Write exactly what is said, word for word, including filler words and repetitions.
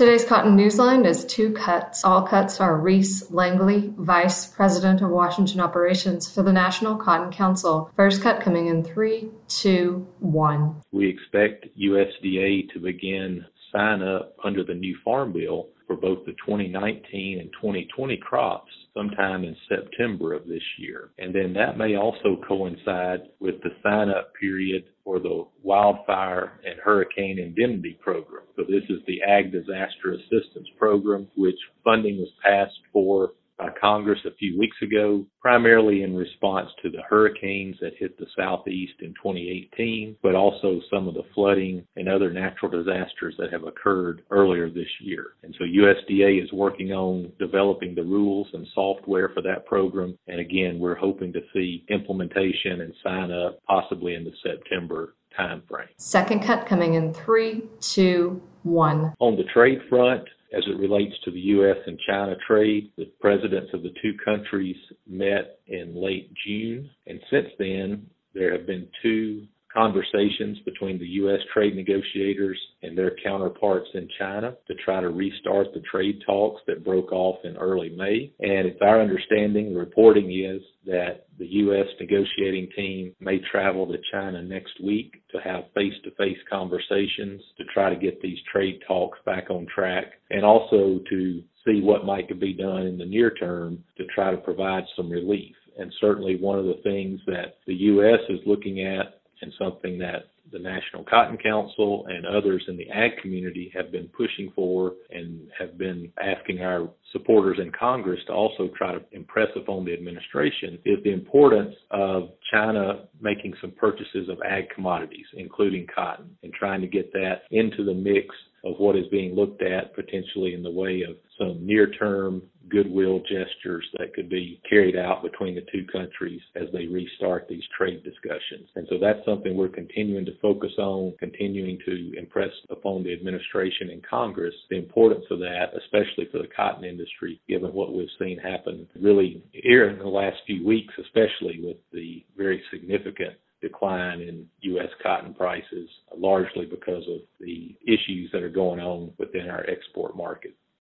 Today's Cotton Newsline is two cuts. All cuts are Reese Langley, Vice President of Washington Operations for the National Cotton Council. First cut coming in three, two, one. We expect U S D A to begin sign up under the new Farm Bill for both the twenty nineteen and twenty twenty crops sometime in September of this year. And then that may also coincide with the sign-up period for the Wildfire and Hurricane Indemnity Program. So this is the Ag Disaster Assistance Program, which funding was passed for by Congress a few weeks ago, primarily in response to the hurricanes that hit the Southeast in twenty eighteen, but also some of the flooding and other natural disasters that have occurred earlier this year. And so U S D A is working on developing the rules and software for that program. And again, we're hoping to see implementation and sign up possibly in the September timeframe. Second cut coming in three, two, one. On the trade front, as it relates to the U S and China trade, the presidents of the two countries met in late June. And since then, there have been two conversations between the U S trade negotiators and their counterparts in China to try to restart the trade talks that broke off in early May. And it's our understanding, the reporting is that the U S negotiating team may travel to China next week to have face-to-face conversations to try to get these trade talks back on track, and also to see what might be done in the near term to try to provide some relief. And certainly one of the things that the U S is looking at, and something that the National Cotton Council and others in the ag community have been pushing for and have been asking our supporters in Congress to also try to impress upon the administration, is the importance of China making some purchases of ag commodities, including cotton, and trying to get that into the mix of what is being looked at potentially in the way of some near-term goodwill gestures that could be carried out between the two countries as they restart these trade discussions. And so that's something we're continuing to focus on, continuing to impress upon the administration and Congress, the importance of that, especially for the cotton industry, given what we've seen happen really here in the last few weeks, especially with the very significant decline in U S cotton prices, largely because of the issues that are going on within our export market.